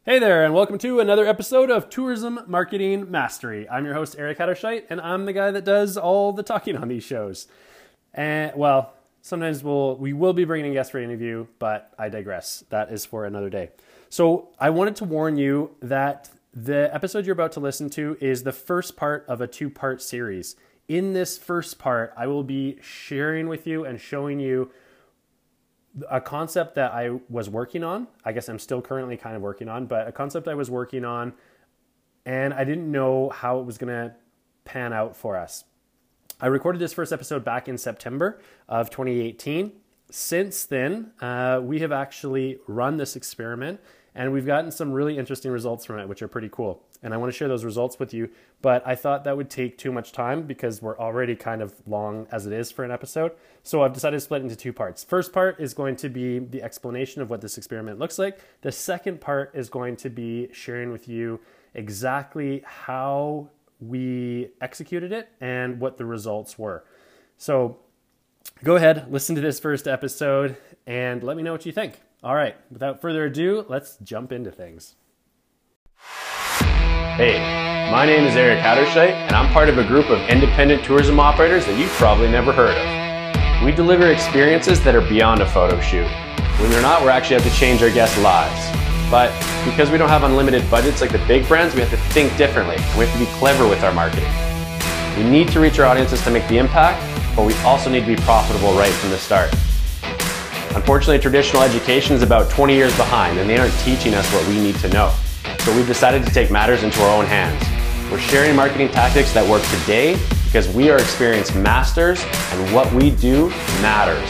Hey there, and welcome to another episode of Tourism Marketing Mastery. I'm your host, Eric Hatterscheit, and I'm the guy that does all the talking on these shows. And sometimes we will be bringing in guests for an interview, but I digress. That is for another day. So I wanted to warn you that the episode you're about to listen to is the first part of a two-part series. In this first part, I will be sharing with you and showing you a concept that I was working on. I guess I'm still currently kind of working on, but a concept I was working on, and I didn't know how it was going to pan out for us. I recorded this first episode back in September of 2018. Since then, we have actually run this experiment, and we've gotten some really interesting results from it, which are pretty cool. And I want to share those results with you, but I thought that would take too much time because we're already kind of long as it is for an episode. So I've decided to split it into two parts. First part is going to be the explanation of what this experiment looks like. The second part is going to be sharing with you exactly how we executed it and what the results were. So go ahead, listen to this first episode, and let me know what you think. All right, without further ado, let's jump into things. Hey, my name is Eric Hatterscheit, and I'm part of a group of independent tourism operators that you've probably never heard of. We deliver experiences that are beyond a photo shoot. When they're not, we actually have to change our guests' lives. But because we don't have unlimited budgets like the big brands, we have to think differently, and we have to be clever with our marketing. We need to reach our audiences to make the impact, but we also need to be profitable right from the start. Unfortunately, traditional education is about 20 years behind, and they aren't teaching us what we need to know. So we've decided to take matters into our own hands. We're sharing marketing tactics that work today because we are experienced masters and what we do matters.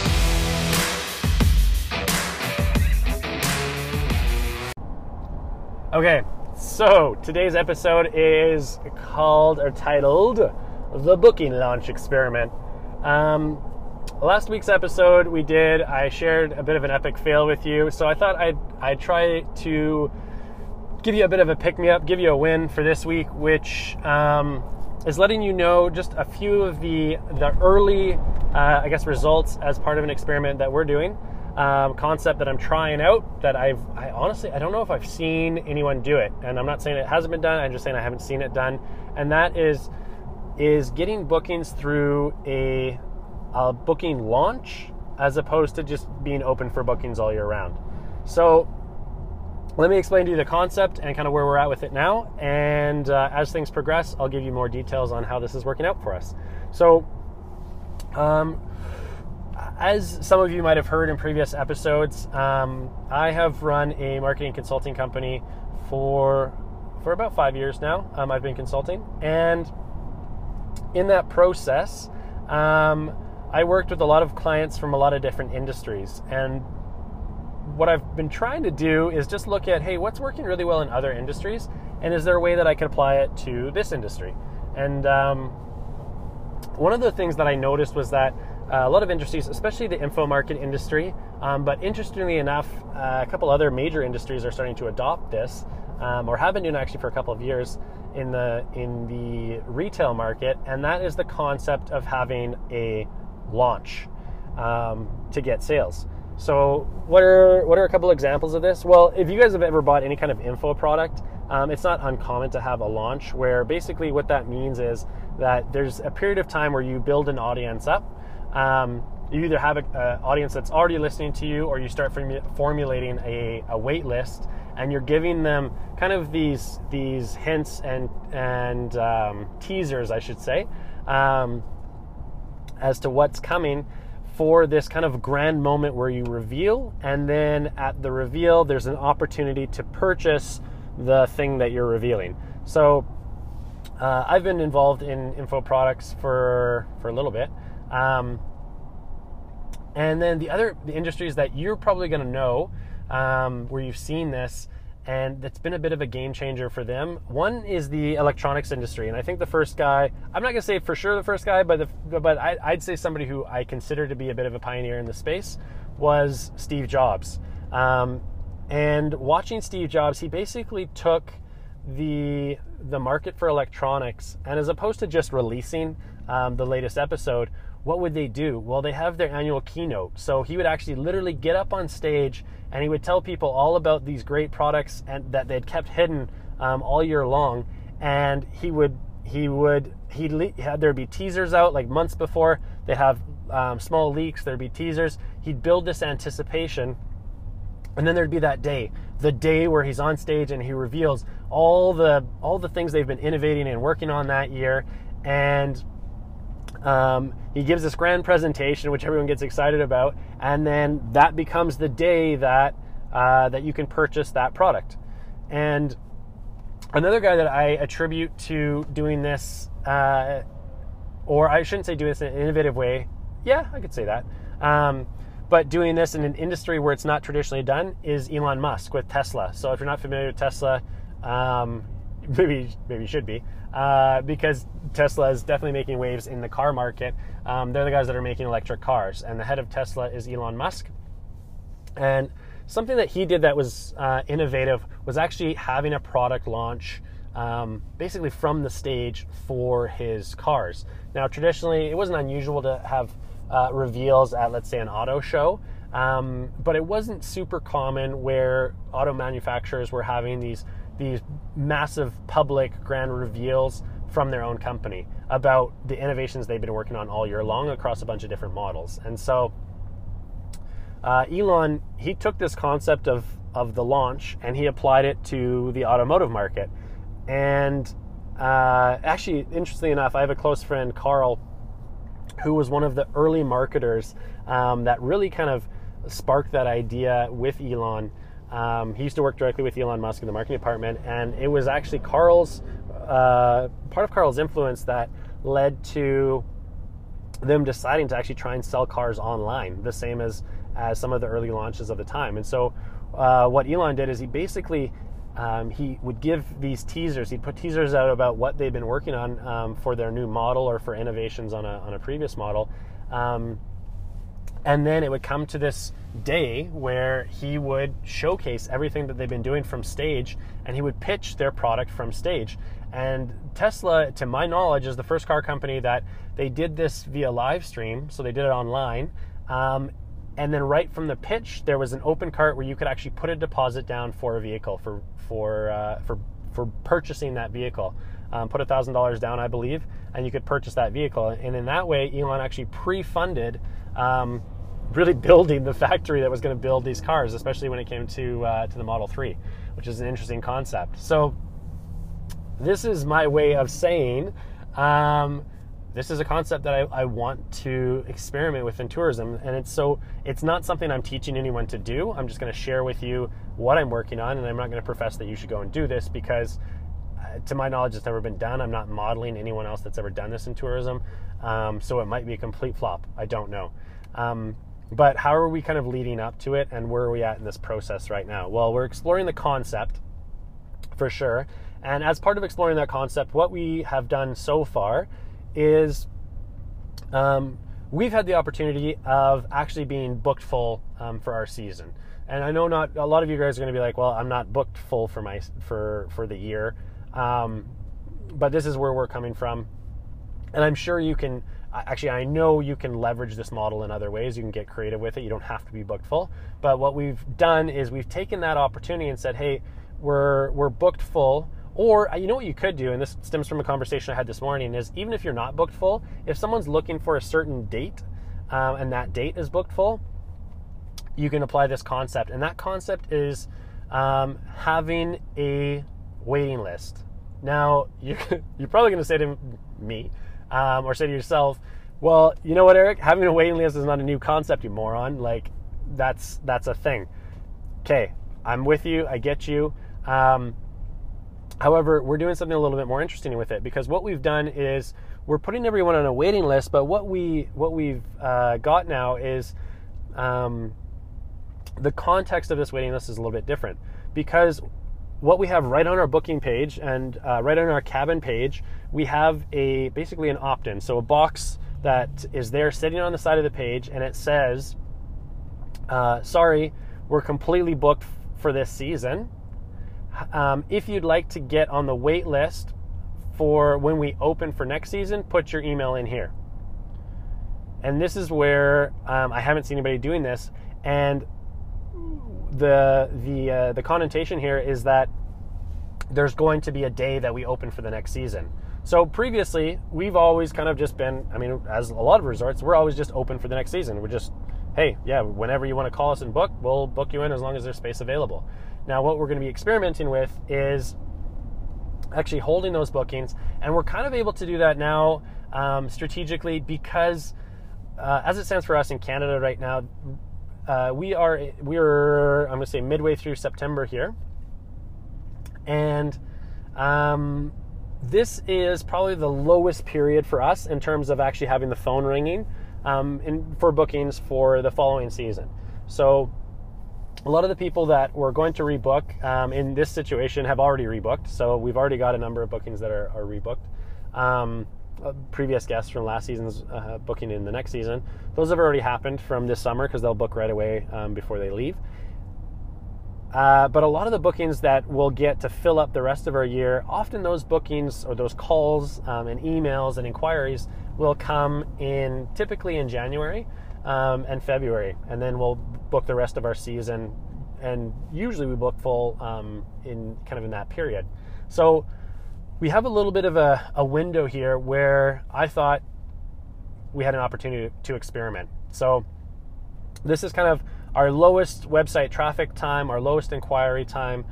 Okay, so today's episode is titled The Booking Launch Experiment. Last week's episode I shared a bit of an epic fail with you, so I thought I'd try to give you a bit of a pick-me-up, give you a win for this week, which is letting you know just a few of the early, results as part of an experiment that we're doing, concept that I'm trying out that I honestly don't know if I've seen anyone do it, and I'm not saying it hasn't been done, I'm just saying I haven't seen it done, and that is getting bookings through a booking launch as opposed to just being open for bookings all year round. So let me explain to you the concept and kind of where we're at with it now. And as things progress, I'll give you more details on how this is working out for us. So as some of you might have heard in previous episodes, I have run a marketing consulting company for about 5 years now. I've been consulting. And in that process, I worked with a lot of clients from a lot of different industries. And what I've been trying to do is just look at, hey, what's working really well in other industries? And is there a way that I could apply it to this industry? And one of the things that I noticed was that a lot of industries, especially the info market industry, but interestingly enough, a couple other major industries are starting to adopt this, or have been doing actually for a couple of years in the retail market, and that is the concept of having a launch to get sales. So what are a couple examples of this? Well, if you guys have ever bought any kind of info product, it's not uncommon to have a launch where basically what that means is that there's a period of time where you build an audience up. You either have an audience that's already listening to you, or you start formulating a wait list, and you're giving them kind of these hints and teasers, I should say, as to what's coming for this kind of grand moment where you reveal, and then at the reveal, there's an opportunity to purchase the thing that you're revealing. So I've been involved in info products for a little bit. And then the industries that you're probably going to know, where you've seen this, and that's been a bit of a game changer for them. One is the electronics industry, and I think the first guy, I'm not going to say for sure the first guy, but I'd say somebody who I consider to be a bit of a pioneer in the space was Steve Jobs. And watching Steve Jobs, he basically took the market for electronics, and as opposed to just releasing the latest episode, what would they do? Well, they have their annual keynote. So he would actually literally get up on stage and he would tell people all about these great products and that they'd kept hidden all year long. And there'd be teasers out like months before. They'd have small leaks. There'd be teasers. He'd build this anticipation. And then there'd be that day, the day where he's on stage and he reveals all the things they've been innovating and working on that year. And he gives this grand presentation, which everyone gets excited about. And then that becomes the day that you can purchase that product. And another guy that I attribute to doing this, or I shouldn't say doing this in an innovative way. Yeah, I could say that. But doing this in an industry where it's not traditionally done is Elon Musk with Tesla. So if you're not familiar with Tesla, maybe you should be, because Tesla is definitely making waves in the car market. They're the guys that are making electric cars, and the head of Tesla is Elon Musk. And something that he did that was innovative was actually having a product launch basically from the stage for his cars. Now, traditionally, it wasn't unusual to have reveals at, let's say, an auto show, but it wasn't super common where auto manufacturers were having these massive public grand reveals from their own company about the innovations they've been working on all year long across a bunch of different models. And so Elon, he took this concept of the launch and he applied it to the automotive market. And actually, interestingly enough, I have a close friend, Carl, who was one of the early marketers that really kind of sparked that idea with Elon. He used to work directly with Elon Musk in the marketing department, and it was actually part of Carl's influence that led to them deciding to actually try and sell cars online, the same as some of the early launches of the time. And so what Elon did is he basically he would give these teasers. He'd put teasers out about what they've been working on for their new model or for innovations on a previous model. And then it would come to this day where he would showcase everything that they've been doing from stage, and he would pitch their product from stage. And Tesla, to my knowledge, is the first car company that they did this via live stream. So they did it online. And then right from the pitch, there was an open cart where you could actually put a deposit down for a vehicle for purchasing that vehicle. Put $1,000 down, I believe, and you could purchase that vehicle. And in that way, Elon actually pre-funded really building the factory that was going to build these cars, especially when it came to the Model 3, which is an interesting concept. So this is my way of saying this is a concept that I want to experiment with in tourism. And it's not something I'm teaching anyone to do. I'm just going to share with you what I'm working on, and I'm not going to profess that you should go and do this because to my knowledge, it's never been done. I'm not modeling anyone else that's ever done this in tourism. So it might be a complete flop. I don't know. But how are we kind of leading up to it, and where are we at in this process right now? Well, we're exploring the concept for sure. And as part of exploring that concept, what we have done so far is we've had the opportunity of actually being booked full for our season. And I know not a lot of you guys are going to be like, well, I'm not booked full for the year. But this is where we're coming from. And I'm sure you can, actually, I know you can leverage this model in other ways. You can get creative with it. You don't have to be booked full. But what we've done is we've taken that opportunity and said, hey, we're booked full. Or you know what you could do, and this stems from a conversation I had this morning, is even if you're not booked full, if someone's looking for a certain date and that date is booked full, you can apply this concept. And that concept is having a waiting list. Now, you're probably going to say to me or say to yourself, well, you know what, Eric? Having a waiting list is not a new concept, you moron. Like, that's a thing. Okay, I'm with you. I get you. However, we're doing something a little bit more interesting with it, because what we've done is we're putting everyone on a waiting list, but what we've got now is the context of this waiting list is a little bit different, because what we have right on our booking page and right on our cabin page, we have basically an opt-in. So a box that is there sitting on the side of the page, and it says, sorry, we're completely booked for this season. If you'd like to get on the wait list for when we open for next season, put your email in here. And this is where I haven't seen anybody doing this. And the connotation here is that there's going to be a day that we open for the next season. So previously, we've always kind of just been, as a lot of resorts, we're always just open for the next season. We're just, hey, yeah, whenever you want to call us and book, we'll book you in as long as there's space available. Now, what we're going to be experimenting with is actually holding those bookings, and we're kind of able to do that now strategically because as it stands for us in Canada right now, we're I'm going to say midway through September here, and this is probably the lowest period for us in terms of actually having the phone ringing for bookings for the following season. So a lot of the people that were going to rebook in this situation have already rebooked. So we've already got a number of bookings that are rebooked. Previous guests from last season's booking in the next season. Those have already happened from this summer because they'll book right away before they leave. But a lot of the bookings that we'll get to fill up the rest of our year, often those bookings or those calls and emails and inquiries will come in typically in January and February, and then we'll book the rest of our season, and usually we book full in that period. So we have a little bit of a window here where I thought we had an opportunity to experiment. So this is kind of our lowest website traffic time, our lowest inquiry time.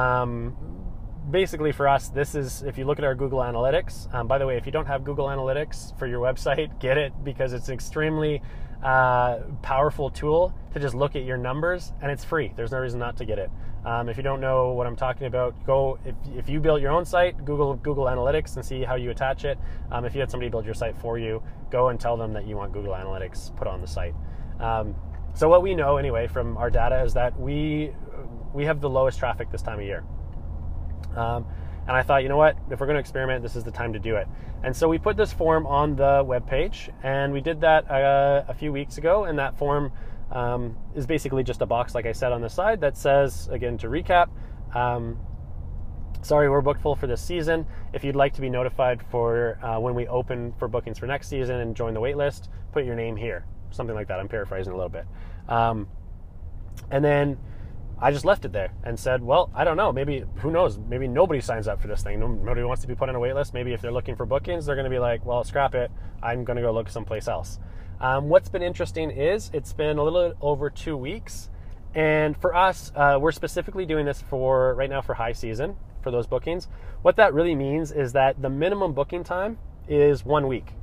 Basically for us, this is, if you look at our Google Analytics, by the way, if you don't have Google Analytics for your website, get it, because it's an extremely powerful tool to just look at your numbers, and it's free. There's no reason not to get it. If you don't know what I'm talking about, go, if you build your own site, Google Analytics and see how you attach it. If you had somebody build your site for you, go and tell them that you want Google Analytics put on the site. So what we know anyway from our data is that we have the lowest traffic this time of year. And I thought, you know what, if we're going to experiment, this is the time to do it. And so we put this form on the webpage, and we did that a few weeks ago, and that form is basically just a box, like I said, on the side that says, again, to recap, sorry, we're booked full for this season. If you'd like to be notified for when we open for bookings for next season and join the wait list, put your name here. Something like that. I'm paraphrasing a little bit. And then I just left it there and said, well, I don't know. Maybe, who knows? Maybe nobody signs up for this thing. Nobody wants to be put on a wait list. Maybe if they're looking for bookings, they're going to be like, well, scrap it. I'm going to go look someplace else. What's been interesting is it's been a little over 2 weeks. And for us, we're specifically doing this for right now for high season for those bookings. What that really means is that the minimum booking time is 1 week.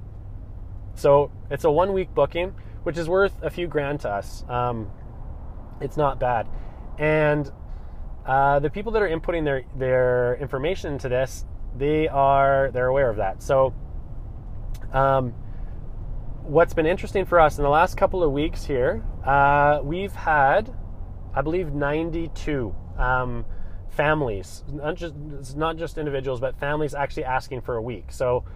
So it's a 1 week booking, which is worth a few grand to us. It's not bad. And the people that are inputting their information into this, they're aware of that. So what's been interesting for us in the last couple of weeks here, we've had, I believe, 92 families, not just individuals, but families actually asking for a week. So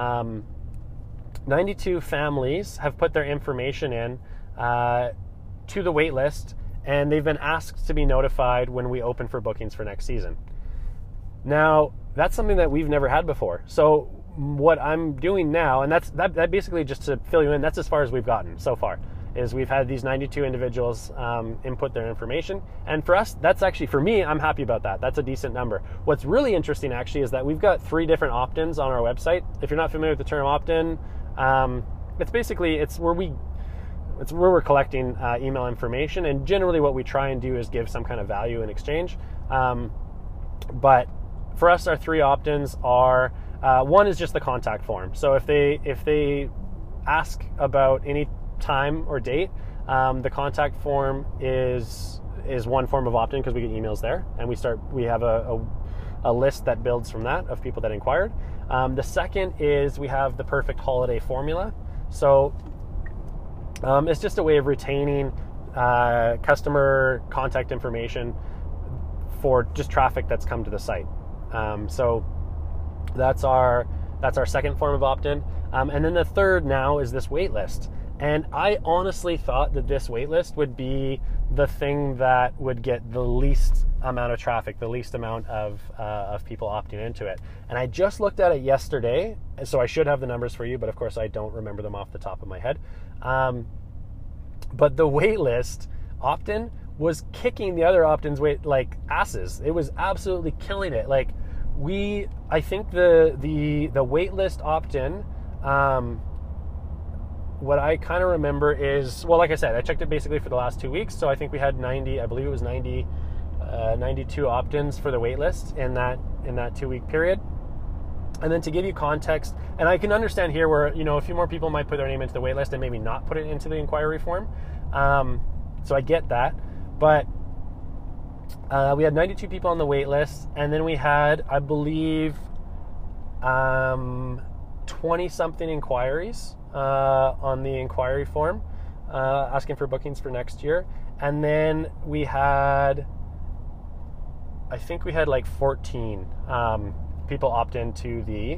92 families have put their information in to the wait list, and they've been asked to be notified when we open for bookings for next season. Now, that's something that we've never had before. So what I'm doing now, and that basically, just to fill you in, that's as far as we've gotten so far, is we've had these 92 individuals input their information. And for us, that's actually, for me, I'm happy about that. That's a decent number. What's really interesting actually is that we've got 3 different opt-ins on our website. If you're not familiar with the term opt-in, it's where we're collecting email information, and generally what we try and do is give some kind of value in exchange. But for us, our 3 opt-ins are, one is just the contact form. So if they ask about any time or date, the contact form is one form of opt-in because we get emails there, and we have a list that builds from that of people that inquired. The second is we have the perfect holiday formula. So it's just a way of retaining customer contact information for just traffic that's come to the site. So that's our second form of opt-in. And then the third now is this wait list. And I honestly thought that this wait list would be the thing that would get the least amount of traffic, the least amount of people opting into it. And I just looked at it yesterday, so I should have the numbers for you, but of course I don't remember them off the top of my head. But the wait list opt-in was kicking the other opt-ins like asses. It was absolutely killing it. Like I think the wait list opt-in, what I kind of remember is, well, like I said, I checked it basically for the last 2 weeks. So I think we had 92 opt-ins for the wait list in that 2 week period. And then to give you context, and I can understand here where, a few more people might put their name into the wait list and maybe not put it into the inquiry form. So I get that. But we had 92 people on the wait list, and then we had, I believe, 20-something inquiries on the inquiry form, asking for bookings for next year. And then we had, I think we had like 14 people opt into the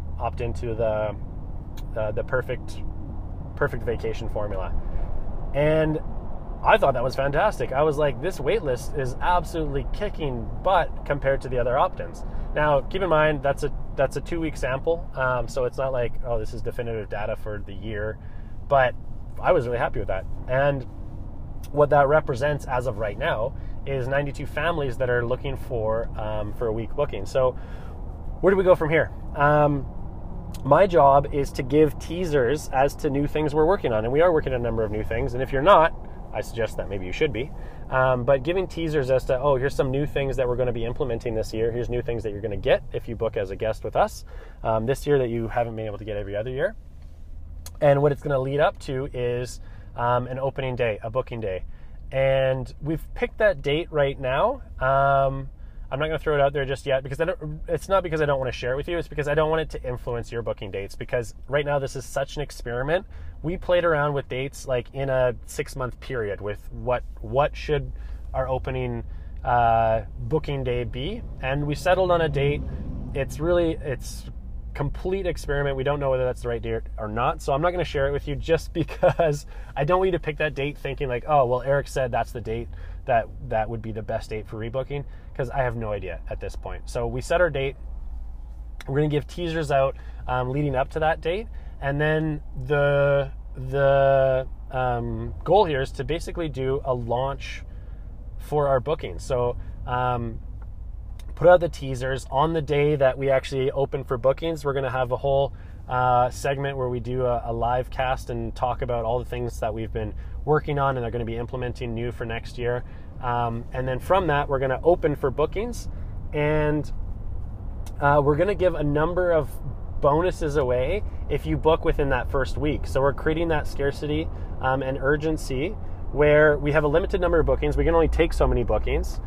perfect vacation formula. And I thought that was fantastic. I was like, this wait list is absolutely kicking butt compared to the other opt-ins. Now, keep in mind, that's a 2 week sample, so it's not like, oh, this is definitive data for the year, but I was really happy with that. And what that represents as of right now is 92 families that are looking for a week booking. So where do we go from here? My job is to give teasers as to new things we're working on, and we are working on a number of new things, and if you're not, I suggest that maybe you should be. But giving teasers as to, here's some new things that we're going to be implementing this year. Here's new things that you're going to get if you book as a guest with us this year that you haven't been able to get every other year. And what it's going to lead up to is an opening day, a booking day. And we've picked that date right now. I'm not going to throw it out there just yet because it's not because I don't want to share it with you. It's because I don't want it to influence your booking dates, because right now this is such an experiment. We played around with dates like in a 6-month period with what should our opening booking day be, and we settled on a date. It's complete experiment. We don't know whether that's the right date or not, so I'm not going to share it with you just because I don't want you to pick that date thinking like, oh, well, Eric said that's the date that would be the best date for rebooking, because I have no idea at this point. So we set our date. We're going to give teasers out leading up to that date, and then the goal here is to basically do a launch for our bookings. So put out the teasers on the day that we actually open for bookings. We're going to have a whole segment where we do a live cast and talk about all the things that we've been working on and are going to be implementing new for next year. And then from that, we're going to open for bookings, and we're going to give a number of bonuses away if you book within that first week. So we're creating that scarcity and urgency where we have a limited number of bookings. We can only take so many bookings.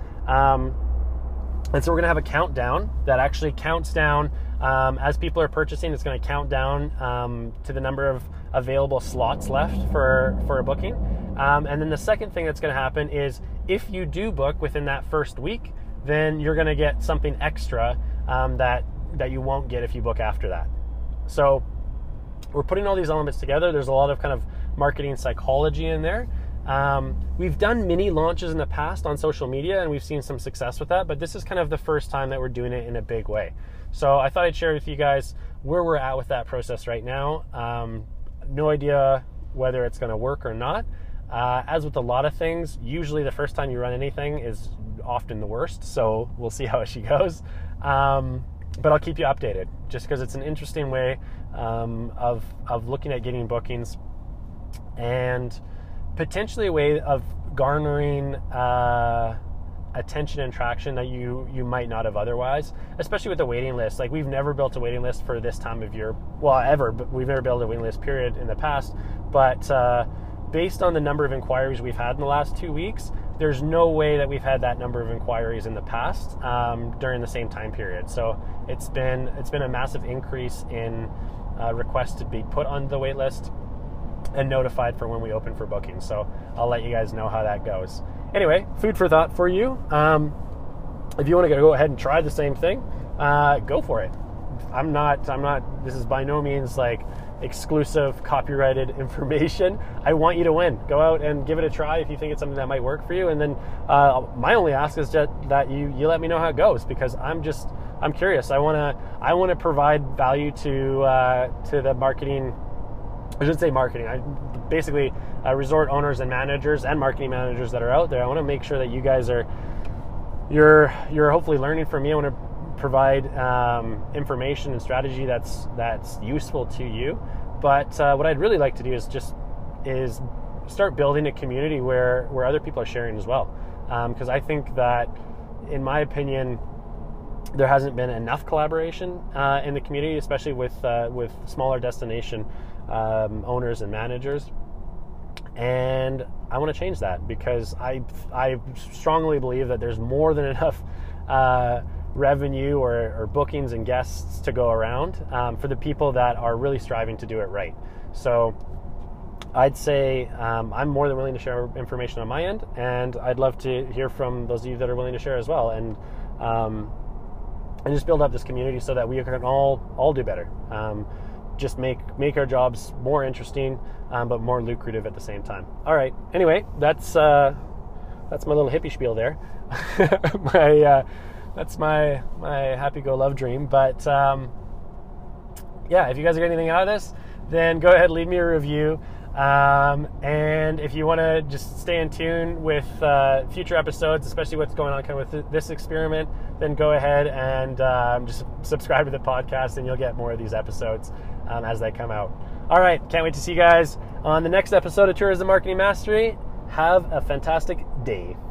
And so we're going to have a countdown that actually counts down as people are purchasing. It's going to count down to the number of available slots left for a booking. And then the second thing that's going to happen is if you do book within that first week, then you're going to get something extra that you won't get if you book after that. So we're putting all these elements together. There's a lot of kind of marketing psychology in there. We've done mini launches in the past on social media, and we've seen some success with that, but this is kind of the first time that we're doing it in a big way. So I thought I'd share with you guys where we're at with that process right now. No idea whether it's going to work or not. As with a lot of things, usually the first time you run anything is often the worst, so we'll see how she goes. But I'll keep you updated, just because it's an interesting way of looking at getting bookings, and potentially a way of garnering attention and traction that you might not have otherwise, especially with the waiting list. Like, we've never built a waiting list for this time of year, but we've never built a waiting list period in the past. But based on the number of inquiries we've had in the last 2 weeks, there's no way that we've had that number of inquiries in the past during the same time period. So it's been a massive increase in requests to be put on the wait list and notified for when we open for bookings. So I'll let you guys know how that goes. Anyway, food for thought for you. If you want to go ahead and try the same thing, go for it. I'm not, this is by no means like exclusive copyrighted information. I want you to win. Go out and give it a try if you think it's something that might work for you. And then my only ask is just that you let me know how it goes, because I'm curious. I want to provide value to the marketing. I shouldn't say marketing. Basically resort owners and managers and marketing managers that are out there. I want to make sure that you guys you're hopefully learning from me. I want to provide information and strategy that's useful to you. But what I'd really like to do is start building a community where other people are sharing as well. Because I think that, in my opinion, there hasn't been enough collaboration in the community, especially with smaller destination owners and managers. And I want to change that, because I strongly believe that there's more than enough revenue or bookings and guests to go around for the people that are really striving to do it right. So I'd say I'm more than willing to share information on my end, and I'd love to hear from those of you that are willing to share as well, and just build up this community so that we can all do better. Just make our jobs more interesting, but more lucrative at the same time. All right. Anyway, that's my little hippie spiel there. That's my happy-go-love dream. But yeah, if you guys are getting anything out of this, then go ahead, leave me a review. And if you want to just stay in tune with future episodes, especially what's going on kind of with this experiment, then go ahead and just subscribe to the podcast, and you'll get more of these episodes as they come out. All right, can't wait to see you guys on the next episode of Tourism Marketing Mastery. Have a fantastic day.